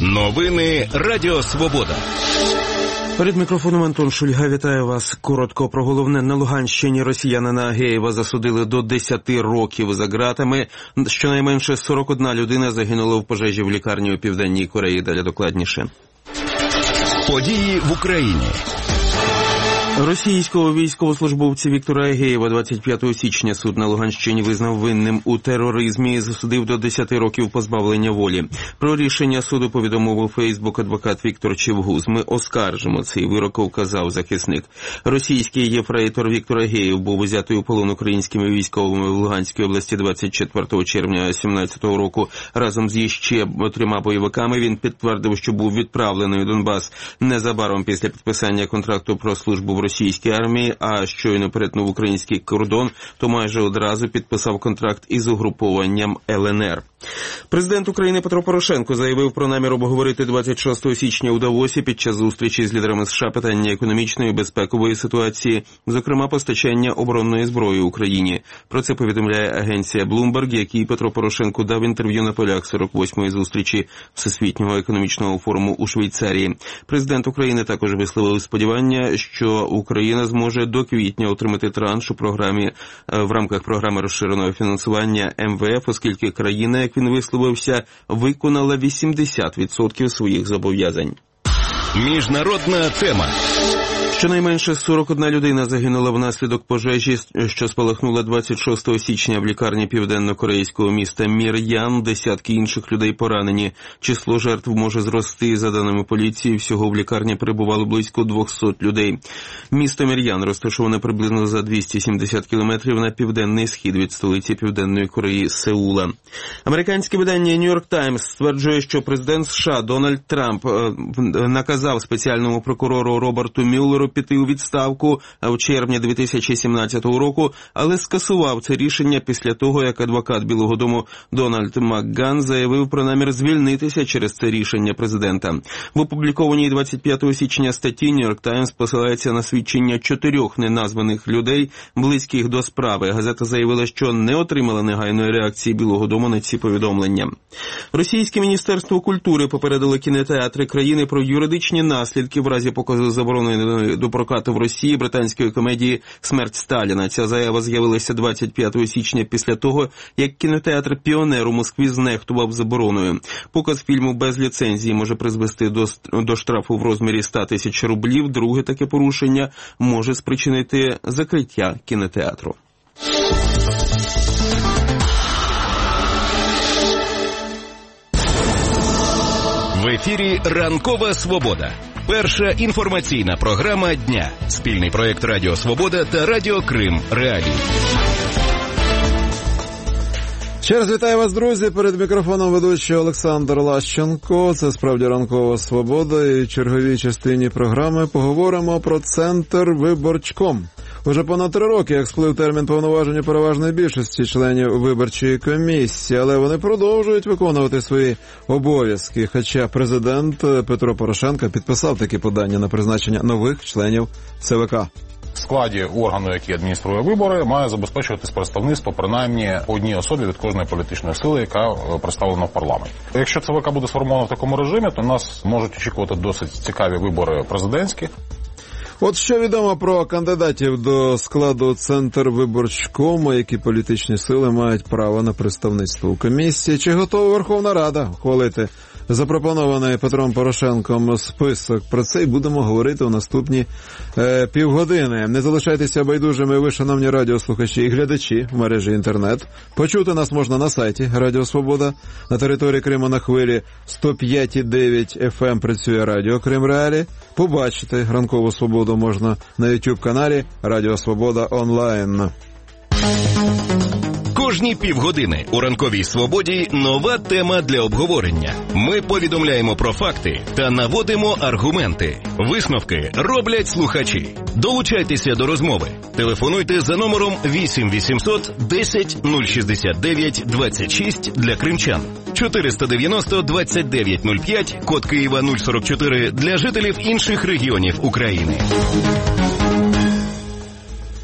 Новини Радіо Свобода. Перед мікрофоном Антон Шульга. Вітаю вас. Коротко про головне. На Луганщині росіянина Агеєва засудили до 10 років за ґратами. Щонайменше 41 людина загинула в пожежі в лікарні у Південній Кореї. Далі докладніше. Події в Україні. Російського військовослужбовця Віктора Агеєва 25 січня суд на Луганщині визнав винним у тероризмі і засудив до 10 років позбавлення волі. Про рішення суду повідомив у Фейсбук адвокат Віктор Чевгуз. Ми оскаржимо цей вирок, вказав захисник. Російський єфрейтор Віктор Агеєв був узятий у полон українськими військовими в Луганській області 24 червня 2017 року. Разом з ще 3 бойовиками він підтвердив, що був відправлений у Донбас незабаром після підписання контракту про службу в російській армії, а щойно перетнув український кордон, то майже одразу підписав контракт із угрупованням ЛНР. Президент України Петро Порошенко заявив про намір обговорити 26 січня у Давосі під час зустрічі з лідерами США питання економічної і безпекової ситуації, зокрема постачання оборонної зброї Україні. Про це повідомляє агенція Bloomberg, якій Петро Порошенко дав інтерв'ю на полях 48-ї зустрічі Всесвітнього економічного форуму у Швейцарії. Президент України також висловив сподівання, що Україна зможе до квітня отримати транш в рамках програми розширеного фінансування МВФ, оскільки країна, як він висловився, виконала 80% своїх зобов'язань. Міжнародна тема. Щонайменше 41 людина загинула внаслідок пожежі, що спалахнула 26 січня в лікарні південно-корейського міста Мір'ян. Десятки інших людей поранені. Число жертв може зрости. За даними поліції, всього в лікарні перебувало близько 200 людей. Місто Мір'ян розташоване приблизно за 270 кілометрів на південний схід від столиці Південної Кореї Сеула. Американське видання New York Times стверджує, що президент США Дональд Трамп наказав спеціальному прокурору Роберту Мюллеру піти у відставку в червні 2017 року, але скасував це рішення після того, як адвокат Білого дому Дональд Макган заявив про намір звільнитися через це рішення президента. В опублікованій 25 січня статті New York Times посилається на свідчення 4 неназваних людей, близьких до справи. Газета заявила, що не отримала негайної реакції Білого дому на ці повідомлення. Російське міністерство культури попередило кінотеатри країни про юридичні наслідки в разі показу забороненої до прокату в Росії британської комедії «Смерть Сталіна». Ця заява з'явилася 25 січня після того, як кінотеатр «Піонер» у Москві знехтував забороною. Показ фільму без ліцензії може призвести до штрафу в розмірі 100 тисяч рублів. Друге таке порушення може спричинити закриття кінотеатру. В ефірі «Ранкова Свобода». Перша інформаційна програма дня. Спільний проєкт Радіо Свобода та Радіо Крим Реалії. Ще раз вітаю вас, друзі. Перед мікрофоном ведучий Олександр Лащенко. Це справді «Ранкова Свобода». І в черговій частині програми поговоримо про Центр Виборчком. Уже понад 3 роки, як сплив термін повноваження переважної більшості членів виборчої комісії, але вони продовжують виконувати свої обов'язки, хоча президент Петро Порошенко підписав такі подання на призначення нових членів ЦВК. В складі органу, який адмініструє вибори, має забезпечуватись представництво принаймні по одній особі від кожної політичної сили, яка представлена в парламенті. Якщо ЦВК буде сформовано в такому режимі, то нас можуть очікувати досить цікаві вибори президентські. От що відомо про кандидатів до складу Центрвиборчкому, які політичні сили мають право на представництво у комісії. Чи готова Верховна Рада ухвалити запропонований Петром Порошенком список? Про це й будемо говорити у наступні півгодини. Не залишайтеся байдужими ви, шановні радіослухачі і глядачі в мережі інтернет. Почути нас можна на сайті Радіо Свобода. На території Криму на хвилі 105,9 FM працює Радіо Крим Реалії. Побачити «Ранкову Свободу» можна на YouTube-каналі Радіо Свобода онлайн. Кожні півгодини у «Ранковій Свободі» нова тема для обговорення. Ми повідомляємо про факти та наводимо аргументи. Висновки роблять слухачі. Долучайтеся до розмови. Телефонуйте за номером 8 800 10 069 26 для кримчан. 490 29 05, код Києва 044 для жителів інших регіонів України.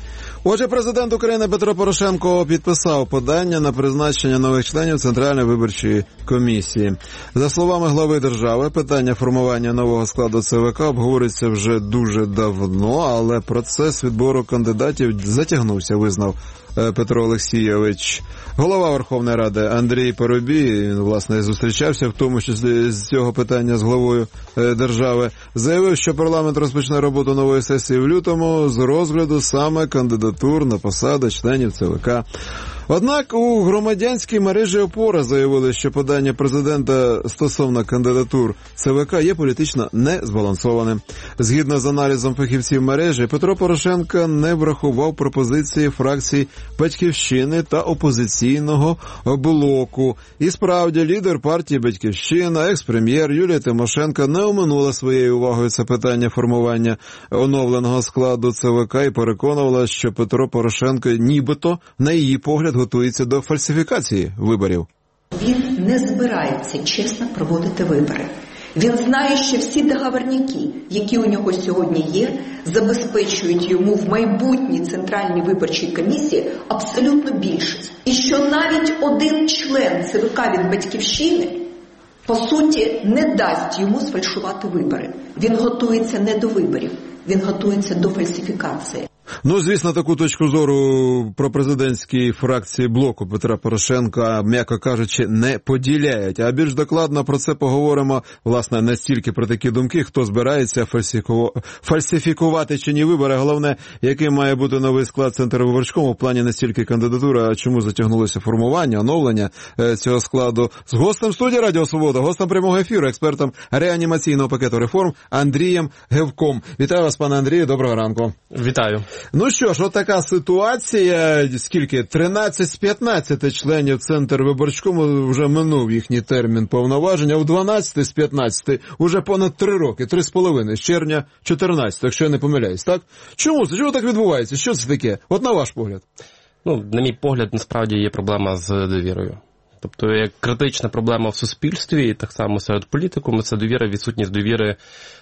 Отже, президент України Петро Порошенко підписав подання на призначення нових членів Центральної виборчої комісії. За словами глави держави, питання формування нового складу ЦВК обговорюється вже дуже давно, але процес відбору кандидатів затягнувся, визнав Петро Олексійович. Голова Верховної Ради Андрій Парубій, власне, зустрічався в тому числі з цього питання з главою держави, заявив, що парламент розпочне роботу нової сесії в лютому з розгляду саме кандидатур на посади членів ЦВК. Однак у громадянській мережі «Опора» заявили, що подання президента стосовно кандидатур ЦВК є політично незбалансованим. Згідно з аналізом фахівців мережі, Петро Порошенко не врахував пропозиції фракцій «Батьківщини» та опозиційного блоку. І справді, лідер партії «Батьківщина», екс-прем'єр Юлія Тимошенко не оминула своєю увагою це питання формування оновленого складу ЦВК і переконувала, що Петро Порошенко нібито, на її погляд, готується до фальсифікації виборів. Він не збирається чесно проводити вибори. Він знає, що всі договорняки, які у нього сьогодні є, забезпечують йому в майбутній Центральній виборчій комісії абсолютно більшість. І що навіть один член ЦВК від «Батьківщини» по суті не дасть йому сфальшувати вибори. Він готується не до виборів, він готується до фальсифікації. Ну, звісно, таку точку зору пропрезидентській фракції блоку Петра Порошенка, м'яко кажучи, не поділяють. А більш докладно про це поговоримо, власне, не стільки про такі думки, хто збирається фальсифікувати чи ні вибори. Головне, який має бути новий склад Центрвиборчкому в плані не стільки кандидатури, а чому затягнулося формування, оновлення цього складу. З гостем студії Радіо Свобода, гостем прямого ефіру, експертом реанімаційного пакету реформ Андрієм Гевком. Вітаю вас, пане Андрію, доброго ранку. Вітаю. Ну що ж, отака ситуація, скільки? 13 з 15 членів Центрвиборчкому вже минув їхній термін повноваження, а в 12 з 15 уже понад 3 роки, 3,5, з червня 14, якщо я не помиляюсь, так? Чому це? Чому так відбувається? Що це таке? От на ваш погляд. Ну, на мій погляд, насправді є проблема з довірою. Тобто, як критична проблема в суспільстві, і так само серед політикуму, це довіра, відсутність довіри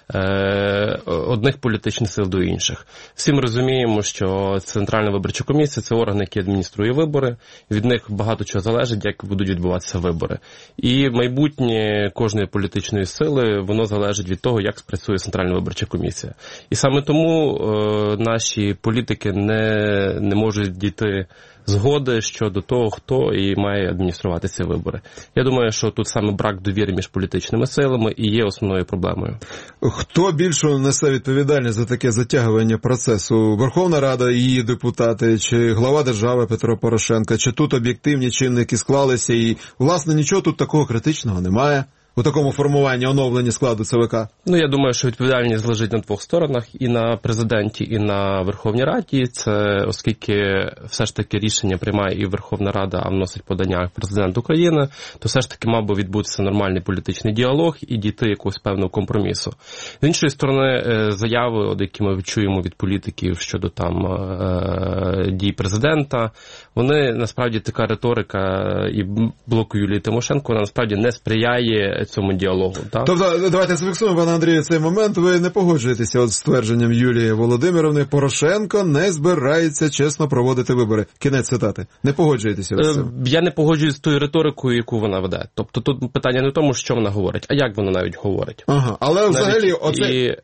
одних політичних сил до інших. Всі ми розуміємо, що Центральна виборча комісія – це орган, який адмініструє вибори, від них багато чого залежить, як будуть відбуватися вибори. І майбутнє кожної політичної сили, воно залежить від того, як спрацює Центральна виборча комісія. І саме тому наші політики не можуть дійти згоди щодо того, хто і має адмініструвати ці вибори. Я думаю, що тут саме брак довіри між політичними силами і є основною проблемою. Хто більше несе відповідальність за таке затягування процесу? Верховна Рада, її депутати, чи глава держави Петро Порошенко, чи тут об'єктивні чинники склалися і, власне, нічого тут такого критичного немає? У такому формуванні, оновленні складу ЦВК? Ну, я думаю, що відповідальність лежить на двох сторонах, і на президенті, і на Верховній Раді. Це оскільки все ж таки рішення приймає і Верховна Рада, а вносить подання президент України, то все ж таки мав би відбутися нормальний політичний діалог і дійти якогось певного компромісу. З іншої сторони, заяви, які ми чуємо від політиків щодо там дій президента, вони насправді така риторика і блоку Юлії Тимошенко, вона насправді не сприяє цьому діалогу. Так? Тобто, давайте зафіксуємо, пане Андрію, цей момент. Ви не погоджуєтеся з твердженням Юлії Володимирівни, Порошенко не збирається чесно проводити вибори. Кінець цитати. Не погоджуєтеся з цим? Я не погоджуюсь з тою риторикою, яку вона веде. Тобто тут питання не в тому, що вона говорить, а як вона навіть говорить. Ага, але взагалі оце... І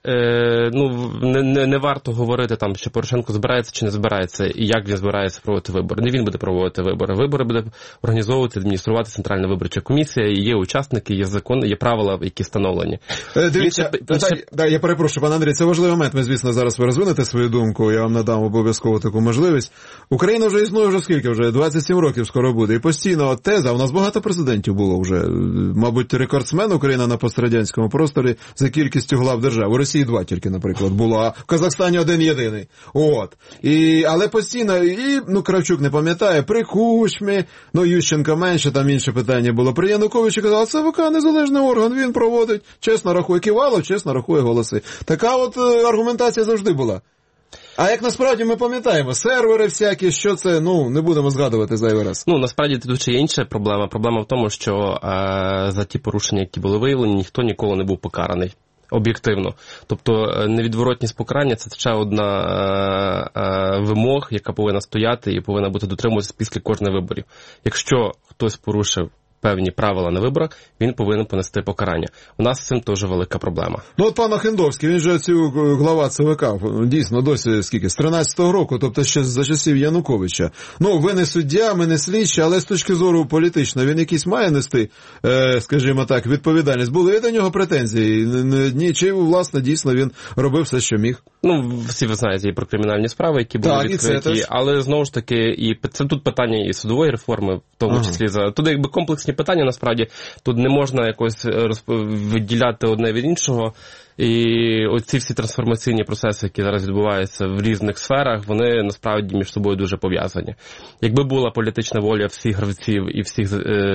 не варто говорити там, що Порошенко збирається чи не збирається, і як він збирається проводити вибори. Не він буде проводити вибори. Вибори буде організовувати, адмініструвати Центральна виборча комісія, і є учасники, є закон, є правила, які встановлені. Дивіться, я перепрошую, пане Андрій, це важливий момент. Ми, звісно, зараз ви розвинете свою думку, я вам надам обов'язково таку можливість. Україна вже існує вже скільки? Вже 27 років скоро буде. І постійно теза, у нас багато президентів було вже. Мабуть, рекордсмен Україна на пострадянському просторі за кількістю глав держав. У Росії 2 тільки, наприклад, було, а в Казахстані 1 єдиний. От. Але постійно, Кравчук не пам'ятає, при Кучмі, Ющенко менше, там інше питання було. При Януковичі казали, ЦВК незалежний орган, він проводить, чесно рахує Ківалов, чесно рахує голоси. Така от аргументація завжди була. А як насправді ми пам'ятаємо, сервери всякі, що це, не будемо згадувати зайвий раз. Насправді тут ще є інша проблема. Проблема в тому, що за ті порушення, які були виявлені, ніхто ніколи не був покараний. об'єктивно. Тобто невідворотність покарання – це ще одна вимог, яка повинна стояти і повинна бути дотримуватися після кожних виборів. Якщо хтось порушив певні правила на виборах, він повинен понести покарання. У нас з цим теж велика проблема. Ну от пан Охендовський, він же глава ЦВК, дійсно, досі скільки, з 13-го року, тобто ще за часів Януковича. Ну, ви не суддя, ми не слідчі, але з точки зору політичної, він якийсь має нести, скажімо так, відповідальність. Були до нього претензії? Ні, чи, власне, дійсно він робив все, що міг? Ну, всі ви знаєте і про кримінальні справи, які були відкриті, але знову ж таки, і це тут питання і судової реформи, в тому числі, тут якби комплексні питання, насправді, тут не можна якось виділяти одне від іншого. І оці всі трансформаційні процеси, які зараз відбуваються в різних сферах, вони насправді між собою дуже пов'язані. Якби була політична воля всіх гравців і всіх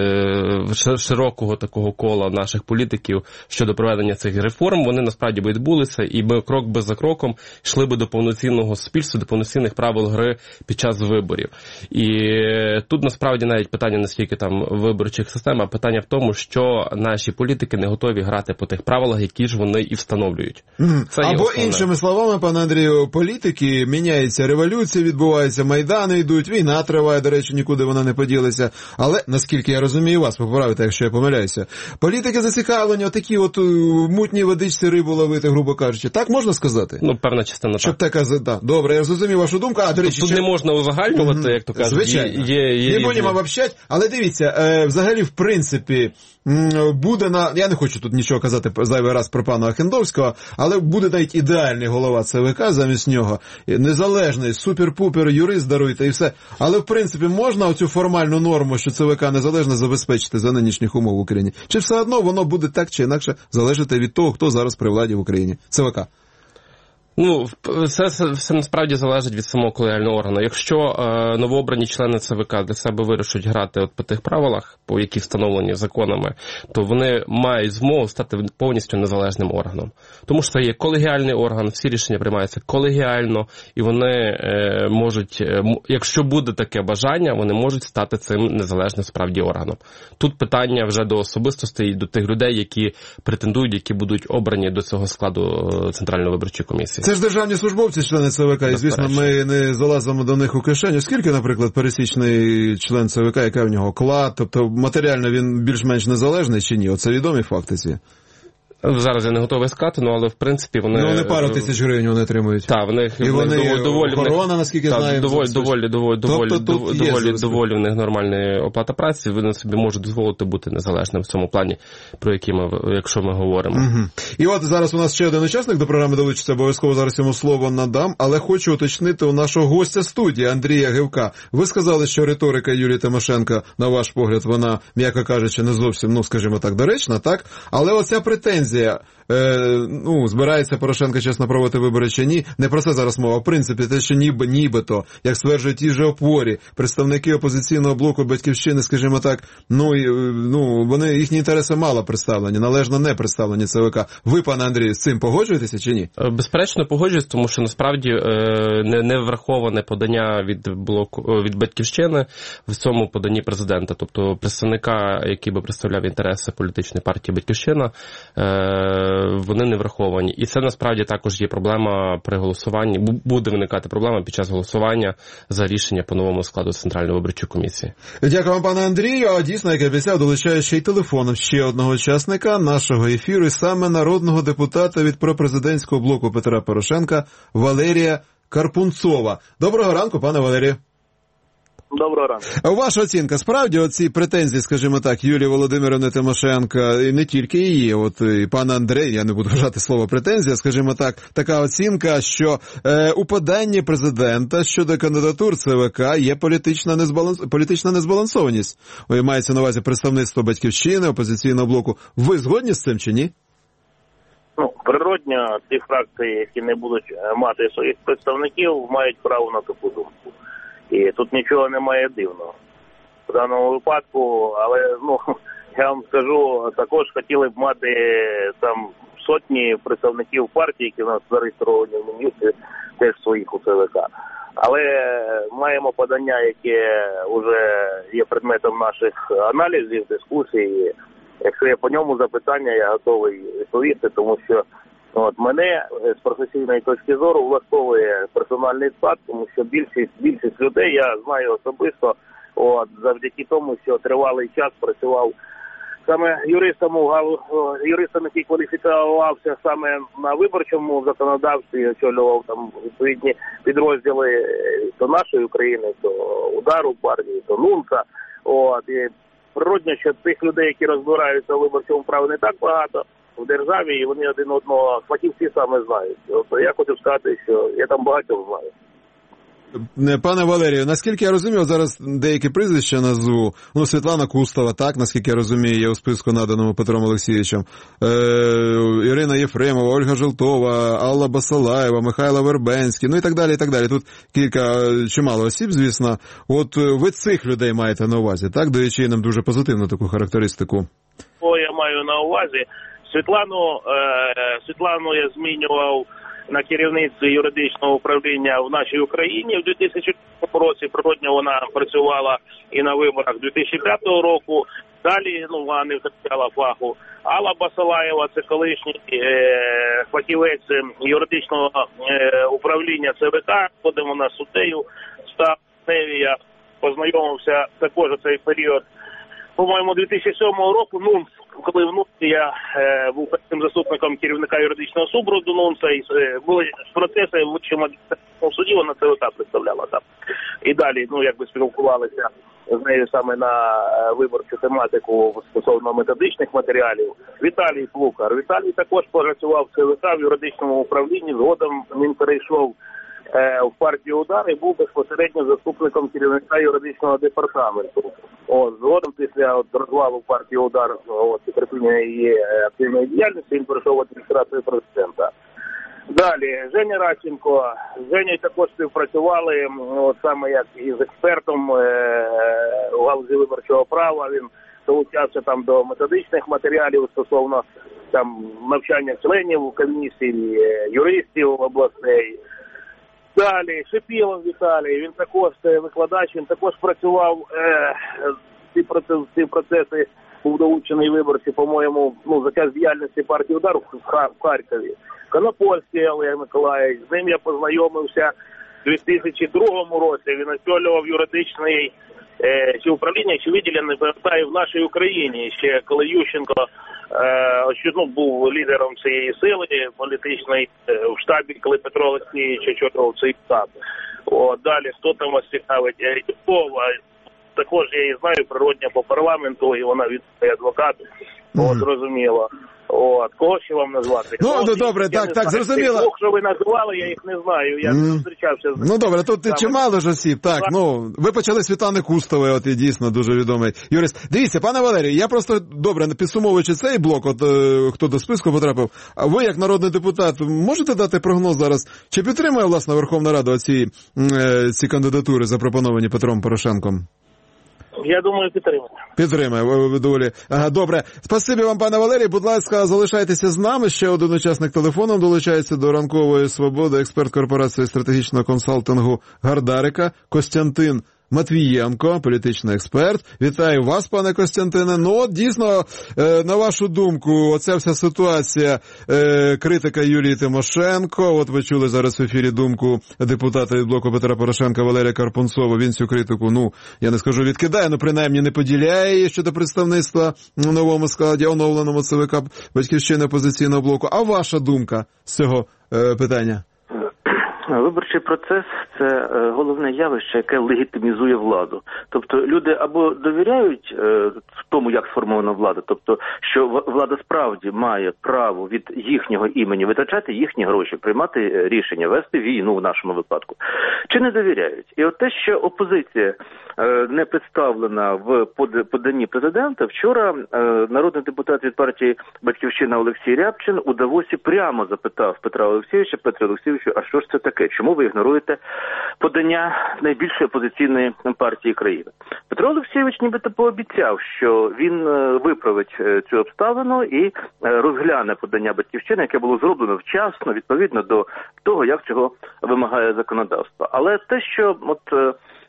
широкого такого кола наших політиків щодо проведення цих реформ, вони насправді б відбулися, і ми крок би за кроком йшли би до повноцінного суспільства, до повноцінних правил гри під час виборів. І тут насправді навіть питання не скільки там виборчих систем, а питання в тому, що наші політики не готові грати по тих правилах, які ж вони і встановлюють. Або іншими словами, пане Андрію, політики, міняється революція, відбуваються майдани, йдуть, війна триває, до речі, нікуди вона не поділася. Але, наскільки я розумію вас, поправите, якщо я помиляюся, політики зацікавлені отакі от мутні водичці рибу ловити, грубо кажучи. Так можна сказати? Ну, певна частина так. Щоб така, да. Добре, я зрозумів вашу думку. А, до речі, тут не можна узагальнювати, як то кажуть. Звичайно. Не будемо обобщати, але дивіться, взагалі, в принципі, буде я не хочу тут нічого казати зайвий раз про пана Охендовського, але буде навіть ідеальний голова ЦВК замість нього, незалежний, супер-пупер, юрист, даруйте і все. Але, в принципі, можна оцю формальну норму, що ЦВК незалежно, забезпечити за нинішніх умов в Україні? Чи все одно воно буде так чи інакше залежати від того, хто зараз при владі в Україні? ЦВК. Ну, все насправді залежить від самого колегіального органу. Якщо новообрані члени ЦВК для себе вирішують грати от по тих правилах, по які встановлені законами, то вони мають змогу стати повністю незалежним органом. Тому що це є колегіальний орган, всі рішення приймаються колегіально, і вони можуть, якщо буде таке бажання, вони можуть стати цим незалежним справді органом. Тут питання вже до особистостей, до тих людей, які претендують, які будуть обрані до цього складу Центральної виборчої комісії. Це ж державні службовці, члени ЦВК, і, звісно, ми не залазимо до них у кишеню. Скільки, наприклад, пересічний член ЦВК, яка в нього клад, тобто матеріально він більш-менш незалежний чи ні? Оце відомі факти ці? Зараз я не готовий сказати, але в принципі вони... Ну, вони пару тисяч гривень вони отримують. Так, в них і вони доволі... Охорона, наскільки знаємо. Доволі в них нормальна оплата праці, вони собі можуть дозволити бути незалежним в цьому плані, про який якщо ми говоримо. Угу. І от зараз у нас ще один учасник до програми долучиться, обов'язково зараз йому слово надам, але хочу уточнити у нашого гостя студії Андрія Гевка. Ви сказали, що риторика Юлії Тимошенко, на ваш погляд, вона, м'яко кажучи, не зовсім, ну, скажімо так, доречна, так? Але оця претензія, збирається Порошенко чесно проводити вибори чи ні, не про це зараз мова. В принципі, те, що нібито, як стверджують ті ж опорі, представники опозиційного блоку Батьківщини, скажімо так, вони, їхні інтереси мало представлені, належно не представлені ЦВК. Ви, пане Андрію, з цим погоджуєтеся чи ні? Безперечно, погоджуюсь, тому що насправді не враховане подання від Батьківщини в цьому поданні президента. Тобто представника, який би представляв інтереси політичної партії Батьківщина, вони не враховані. І це насправді також є проблема при голосуванні, буде виникати проблема під час голосування за рішення по новому складу Центральної виборчої комісії. Дякую вам, пане Андрію. А дійсно, як я обіцяв, долучаю ще й телефоном ще одного учасника нашого ефіру, і саме народного депутата від пропрезидентського блоку Петра Порошенка Валерія Карпунцова. Доброго ранку, пане Валерію. Доброго ранку. Ваша оцінка, справді оці претензії, скажімо так, Юлії Володимирівни Тимошенко, і не тільки її, от і пана Андрей, я не буду вважати слово претензія, скажімо так, така оцінка, що у поданні президента щодо кандидатур ЦВК є політична незбалансованість. Мається на увазі представництво Батьківщини, опозиційного блоку. Ви згодні з цим чи ні? Ну, природньо, ті фракції, які не будуть мати своїх представників, мають право на таку думку. І тут нічого немає дивного в даному випадку, але, я вам скажу, також хотіли б мати там сотні представників партії, які в нас зареєстровані в міністрі, теж своїх у ЦВК. Але маємо подання, яке вже є предметом наших аналізів, дискусій. Якщо є по ньому запитання, я готовий відповісти, тому що От мене з професійної точки зору влаштовує персональний склад, тому що більшість людей я знаю особисто, завдяки тому, що тривалий час працював саме юристом, який кваліфікувався саме на виборчому законодавстві, очолював там відповідні підрозділи то нашої України, то Удару партії, то НУНСа. І природно, що тих людей, які розбираються у виборчому праві, не так багато в державі, і вони один одного фахівці саме знають. Я хочу сказати, що я там багатьох знаю. Пане Валерію, наскільки я розумію, зараз деякі прізвища назву, Світлана Кустова, так, наскільки я розумію, є у списку наданому Петром Олексійовичем, Ірина Єфремова, Ольга Желтова, Алла Басалаєва, Михайло Вербенський, і так далі, і так далі. Тут чимало осіб, звісно. От ви цих людей маєте на увазі, так, даючи нам дуже позитивну таку характеристику? Я маю на увазі. Світлану я змінював на керівництві юридичного управління в нашій Україні в 2000 році. Природньо вона працювала і на виборах 2005 року. Далі вона не втрачала фаху. Алла Басалаєва – це колишній фахівець юридичного управління ЦВК, коли вона суддею став. Я познайомився також у цей період, по-моєму, 2007 року, коли в НУНСі я був першим заступником керівника юридичного супроводу НУНСа, і були процеси в Вищому адміністративному суді, вона ЦВК представляла там. І далі, спілкувалися з нею саме на виборчу тематику стосовно методичних матеріалів. Віталій Плукар. Віталій також працював в ЦВК в юридичному управлінні, згодом він перейшов в партію «Удар» і був безпосередньо заступником керівника юридичного департаменту. Згодом після розвалу партії «Удар» і припинення її активної діяльності він перейшов в адміністрацію президента. Далі, Женя Радченко. З Женєю також співпрацювали, саме як із експертом у галузі виборчого права. Він долучався там до методичних матеріалів стосовно там навчання членів комісії, юристів областей. Далі, Шипілов Віталій, він також викладач, він також працював ці процеси, був долучений виборці, по-моєму, за час діяльності партії «Удар» в Харкові. Конопольський Олег Миколаївич, з ним я познайомився у 2002 році, він очолював юридичний чи управління, чи відділення, не пам'ятаю, в нашій Україні, ще коли Ющенко був лідером цієї сили політичної в штабі, коли Петро Олексійович очолював цей штаб. Далі, хто там вас цікавить? Рябкова, також я її знаю, природня по парламенту, і вона відповідає адвокат, зрозуміло. Кого ще вам назвати? Добре, так, зрозуміло. Тих, що ви називали, я їх не знаю, я не зустрічався з... Добре, тут чимало ж осіб, так, ви почали з Світлани Кустової, і дійсно дуже відомий юрист. Дивіться, пане Валерію, я просто, добре, підсумовуючи цей блок, хто до списку потрапив, а ви, як народний депутат, можете дати прогноз зараз, чи підтримує, власне, Верховна Рада ці кандидатури, запропоновані Петром Порошенком? Я думаю, підтримує, доволі. Добре. Спасибі вам, пане Валерій. Будь ласка, залишайтеся з нами. Ще один учасник телефоном долучається до ранкової свободи, експерт корпорації стратегічного консалтингу Гардарика, Костянтин Матвієнко, політичний експерт. Вітаю вас, пане Костянтине. Дійсно, на вашу думку, оця вся ситуація, критика Юлії Тимошенко, ви чули зараз в ефірі думку депутата від блоку Петра Порошенка Валерія Карпунцова, він цю критику, я не скажу відкидає, принаймні не поділяє її щодо представництва в новому складі, оновленому ЦВК Батьківщини опозиційного блоку. А ваша думка з цього питання? Виборчий процес – це головне явище, яке легітимізує владу. Тобто люди або довіряють тому, як сформована влада, тобто, що влада справді має право від їхнього імені витрачати їхні гроші, приймати рішення, вести війну в нашому випадку, чи не довіряють. І те, що опозиція не представлена в поданні президента, вчора народний депутат від партії «Батьківщина» Олексій Рябчин у Давосі прямо запитав Петра Олексійовича, а що ж це таке? Чому ви ігноруєте подання найбільшої опозиційної партії країни? Петро Олексійович нібито пообіцяв, що він виправить цю обставину і розгляне подання «Батьківщини», яке було зроблено вчасно, відповідно до того, як цього вимагає законодавство. Але те, що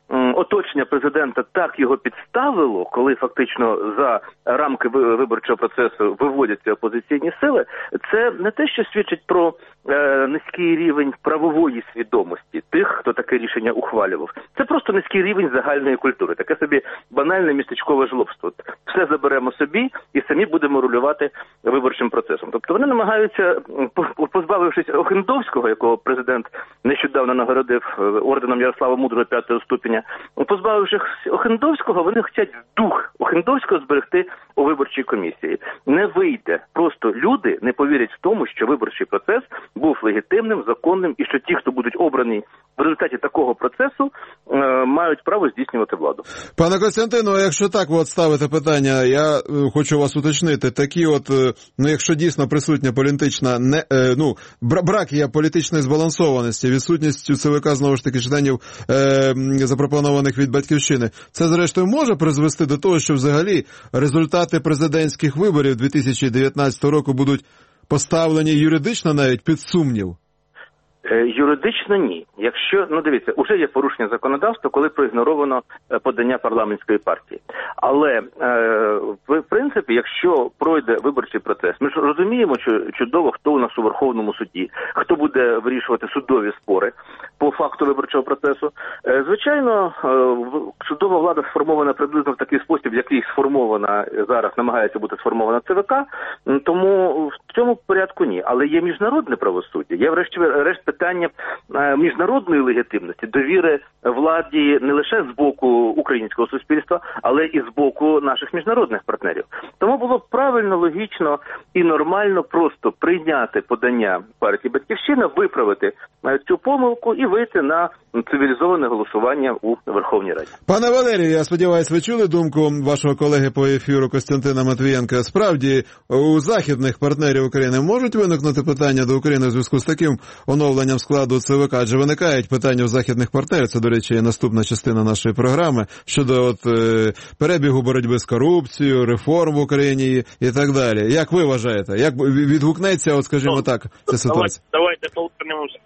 оточення президента так його підставило, коли фактично за рамки виборчого процесу виводяться опозиційні сили, це не те, що свідчить про низький рівень правової свідомості тих, хто таке рішення ухвалював. Це просто низький рівень загальної культури, таке собі банальне містечкове жлобство. Все заберемо собі і самі будемо рулювати виборчим процесом. Тобто вони намагаються, позбавившись Охендовського, якого президент нещодавно нагородив орденом Ярослава Мудрого 5-го ступеня, позбавившись Охендовського, вони хочуть дух Охендовського зберегти у виборчій комісії. Не вийде. Просто люди не повірять в тому, що виборчий процес був легітимним, законним, і що ті, хто будуть обрані в результаті такого процесу, мають право здійснювати владу. Пане Костянтину, якщо так от ставите питання, я хочу вас уточнити, такі от, якщо дійсно присутня політична, брак є політичної збалансованості, відсутність у ЦВК, знову ж таки, членів, запропонованих від Батьківщини, це, зрештою, може призвести до того, що взагалі результати президентських виборів 2019 року будуть поставлені юридично навіть під сумнів? Юридично ні. Якщо, дивіться, вже є порушення законодавства, коли проігноровано подання парламентської партії. Але, в принципі, якщо пройде виборчий процес, ми ж розуміємо чудово, хто у нас у Верховному суді, хто буде вирішувати судові спори по факту виборчого процесу. Звичайно, судова влада сформована приблизно в такий спосіб, який сформована зараз, намагається бути сформована ЦВК, тому в цьому порядку ні. Але є міжнародне правосуддя, є врешті-решт питання міжнародної легітимності, довіри владі не лише з боку українського суспільства, але і з боку наших міжнародних партнерів. Тому було б правильно, логічно і нормально просто прийняти подання партії «Батьківщина», виправити цю помилку і вийти на цивілізоване голосування у Верховній Раді. Пане Валерію, я сподіваюся, ви чули думку вашого колеги по ефіру Костянтина Матвієнка. Справді, у західних партнерів України можуть виникнути питання до України в зв'язку з таким оновленням складу ЦВК? Адже виникають питання у західних партнерів, це, до речі, є наступна частина нашої програми, щодо перебігу боротьби з корупцією, реформ в Україні і так далі. Як ви вважаєте? Як відгукнеться, скажімо так, ця ситуація? Давайте повернемося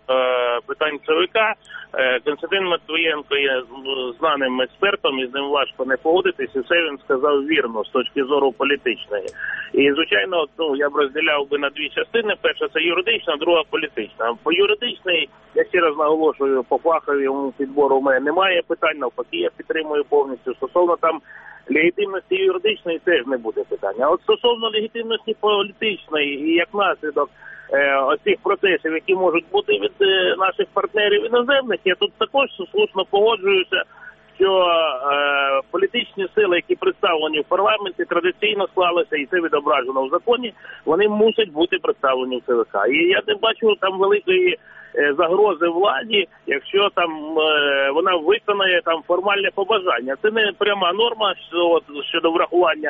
питань ЦВК. Константин Матвієнко є знаним експертом, і з ним важко не погодитись, і все він сказав вірно з точки зору політичної. І, звичайно, я б розділяв би на дві частини. Перша – це юридична, друга – політична. По юридичній, я ще раз наголошую, по фаховому підбору у мене немає питань, навпаки, я підтримую повністю. Стосовно там легітимності юридичної теж не буде питання. А от стосовно легітимності політичної і як наслідок оцих процесів, які можуть бути від наших партнерів іноземних, я тут також слушно погоджуюся, що політичні сили, які представлені в парламенті, традиційно склалися, і це відображено в законі, вони мусять бути представлені в ЦВК. І я не бачу там великої загрози владі, якщо там вона виконає там формальне побажання. Це не пряма норма щодо врахування,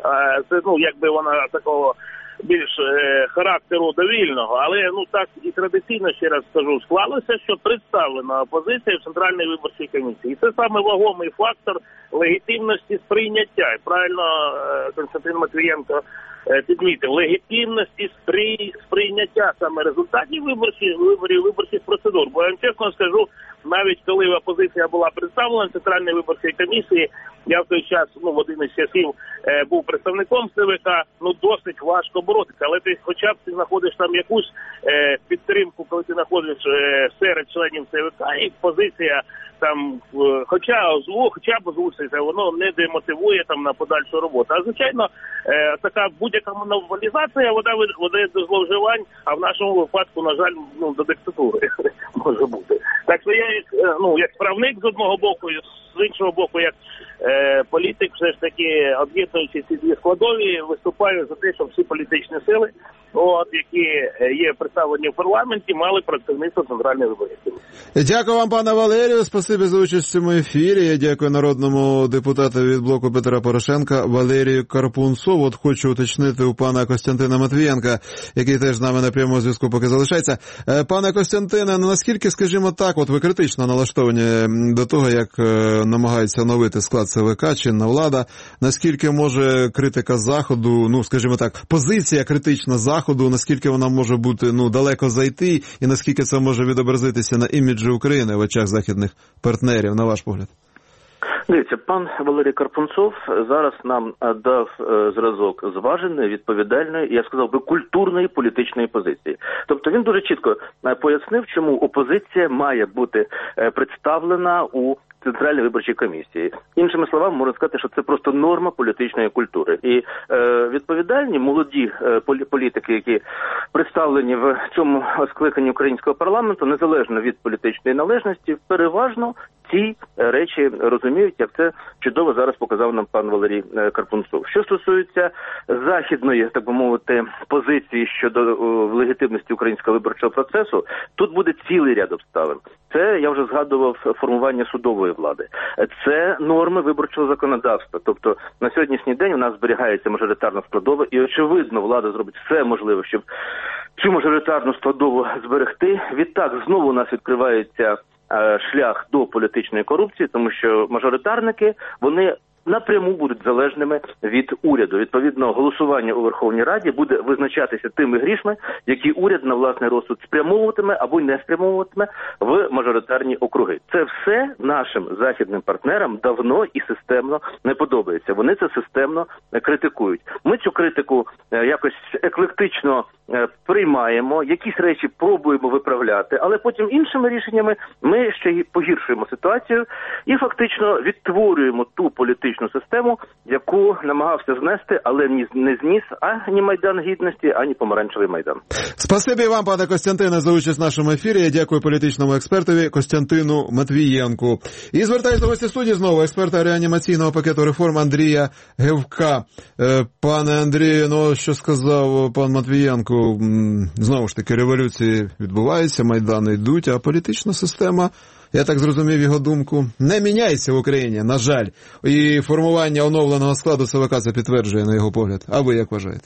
це якби вона такого більш характеру довільного, але так і традиційно, ще раз скажу, склалося, що представлена опозиція в Центральній виборчій комісії. І це саме вагомий фактор легітимності сприйняття. І правильно Константин Матвієнко підмітив, легітимності сприйняття саме результатів виборчих процедур. Бо я вам чесно скажу, навіть коли опозиція була представлена в Центральній виборчій комісії, я в той час, в один із часів був представником ЦВК, досить важко боротися. Але ти хоча б ти знаходиш там якусь підтримку, коли ти знаходиш серед членів ЦВК, і позиція там, хоча б озвучується, воно не демотивує там на подальшу роботу. А звичайно, така будь-яка монополізація, вона веде до зловживань, а в нашому випадку, на жаль, до диктатури може бути. Так що я як правник з одного боку, з іншого боку, як політик, все ж таки, об'єднуючи ці дві складові, виступаю за те, щоб всі політичні сили, які є представлені в парламенті, мали представництво Центральної виборчої комісії. Дякую вам, пане Валерію, спасибі за участь в цьому ефірі. Я дякую народному депутату від блоку Петра Порошенка Валерію Карпунцову. От хочу уточнити у пана Костянтина Матвієнка, який теж з нами на прямому зв'язку поки залишається. Пане Костянтине, наскільки, скажімо так, ви критично налаштовані до того, як намагається оновити склад ЦВК, чинна влада. Наскільки може критика Заходу, ну, скажімо так, позиція критична Заходу, наскільки вона може бути, ну, далеко зайти, і наскільки це може відобразитися на іміджі України в очах західних партнерів, на ваш погляд? Дивіться, пан Валерій Карпунцов зараз нам дав зразок зваженої, відповідальної, я сказав би, культурної політичної позиції. Тобто він дуже чітко пояснив, чому опозиція має бути представлена у Центральній виборчій комісії. Іншими словами, можна сказати, що це просто норма політичної культури. І відповідальні молоді політики, які представлені в цьому скликанні українського парламенту, незалежно від політичної належності, переважно ці речі розуміють, як це чудово зараз показав нам пан Валерій Карпунцов. Що стосується західної, так би мовити, позиції щодо легітимності українського виборчого процесу, тут буде цілий ряд обставин. Це, я вже згадував, формування судової влади. Це норми виборчого законодавства. Тобто на сьогоднішній день у нас зберігається мажоритарна складова, і, очевидно, влада зробить все можливе, щоб цю мажоритарну складову зберегти. Відтак, знову у нас відкривається шлях до політичної корупції, тому що мажоритарники, вони напряму будуть залежними від уряду. Відповідно, голосування у Верховній Раді буде визначатися тими грішми, які уряд на власний розсуд спрямовуватиме або не спрямовуватиме в мажоритарні округи. Це все нашим західним партнерам давно і системно не подобається. Вони це системно критикують. Ми цю критику якось еклектично приймаємо, якісь речі пробуємо виправляти, але потім іншими рішеннями ми ще й погіршуємо ситуацію і фактично відтворюємо ту політичну систему, яку намагався знести, але не зніс ані Майдан Гідності, ані Помаранчевий Майдан. Спасибі вам, пане Костянтине, за участь в нашому ефірі. Я дякую політичному експертові Костянтину Матвієнку. І звертаюся до гостя студії знову, експерта реанімаційного пакету реформ Андрія Гевка. Пане Андрію, ну, що сказав пан Матвієнко, знову ж таки, революції відбуваються, Майдани йдуть, а політична система, я так зрозумів його думку, не міняється в Україні, на жаль. І формування оновленого складу ЦВК це підтверджує, на його погляд. А ви як вважаєте?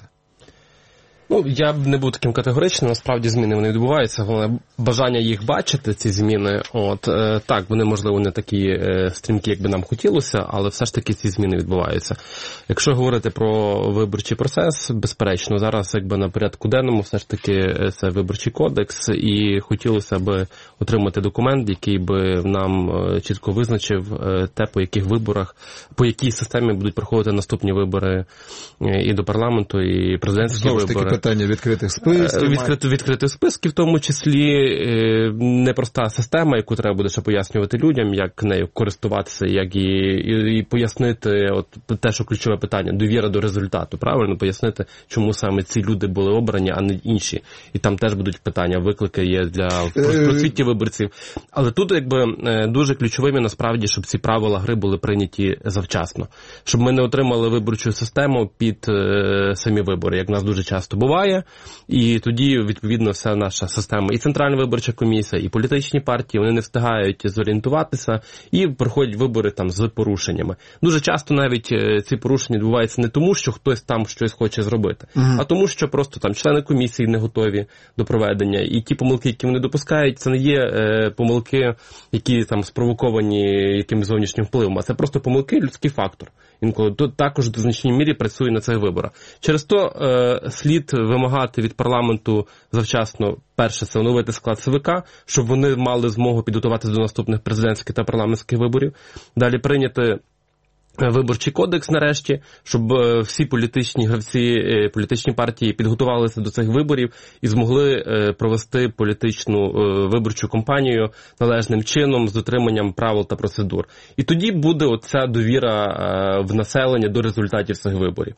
Ну, я б не був таким категоричним, насправді зміни вони відбуваються, головне бажання їх бачити, ці зміни. Так, вони, можливо, не такі стрімкі, як би нам хотілося, але все ж таки ці зміни відбуваються. Якщо говорити про виборчий процес, безперечно, зараз якби на порядку денному все ж таки це виборчий кодекс, і хотілося б отримати документ, який би нам чітко визначив те, по яких виборах, по якій системі будуть проходити наступні вибори і до парламенту, і президентські вибори. Питання відкритих списків. Відкритих списків, в тому числі непроста система, яку треба буде ще пояснювати людям, як нею користуватися, як і пояснити от те, що ключове питання, довіра до результату, правильно? Пояснити, чому саме ці люди були обрані, а не інші. І там теж будуть питання, виклики є для просвітті виборців. Але тут якби дуже ключовими насправді, щоб ці правила гри були прийняті завчасно. Щоб ми не отримали виборчу систему під самі вибори, як в нас дуже часто буває, і тоді, відповідно, вся наша система, і Центральна виборча комісія, і політичні партії, вони не встигають зорієнтуватися і проходять вибори там з порушеннями. Дуже часто навіть ці порушення відбуваються не тому, що хтось там щось хоче зробити, а тому, що просто там члени комісії не готові до проведення, і ті помилки, які вони допускають, це не є помилки, які там спровоковані якимось зовнішнім впливом, а це просто помилки, людський фактор. Інколи також в значній мірі працює на цих виборах. Через то слід вимагати від парламенту завчасно, перше, це оновити склад ЦВК, щоб вони мали змогу підготуватися до наступних президентських та парламентських виборів. Далі прийняти виборчий кодекс нарешті, щоб всі політичні гравці, політичні партії підготувалися до цих виборів і змогли провести політичну виборчу кампанію належним чином, з дотриманням правил та процедур. І тоді буде оця довіра в населення до результатів цих виборів.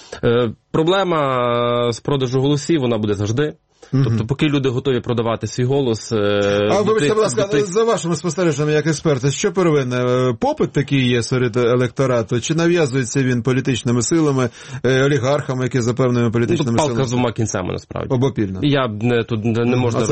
Проблема з продажу голосів, вона буде завжди. Тобто, поки люди готові продавати свій голос... вибачте, будь ласка, за вашими спостереженнями як експерта, що первинне? Попит такий є серед електорату? Чи нав'язується він політичними силами, олігархами, які за певними політичними силами? Палка з двома кінцями, насправді. Обопільно. Я тут не можна...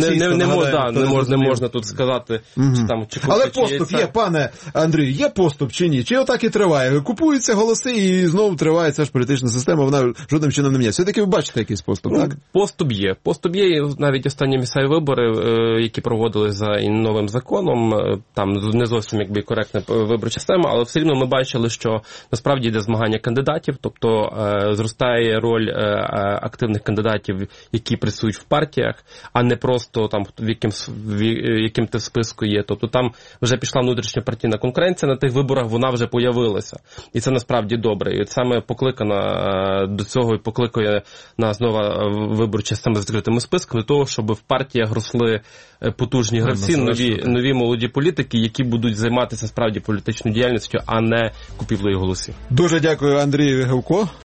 Не можна тут сказати, чи там... Але поступ є, пане Андрію, є поступ чи ні? Чи отак і триває? Купуються голоси і знову триває ця ж політична система, вона жодним чином не міняється. Все-таки ви бачите якийсь поступ, так? Поступ є. Поступ є, і навіть останні місцеві вибори, які проводили за новим законом, там не зовсім якби коректна виборча система, але все рівно ми бачили, що насправді йде змагання кандидатів, тобто зростає роль активних кандидатів, які працюють в партіях, а не просто там яким ти в списку є. Тобто там вже пішла внутрішньопартійна конкуренція на тих виборах, вона вже появилася. І це насправді добре. І саме покликана до цього і покликає нас нова виборча система з відкритими списками, для того, щоб в партіях росли потужні гравці, нові молоді політики, які будуть займатися справді політичною діяльністю, а не купівлею голосів. Дуже дякую Андрію Гевко,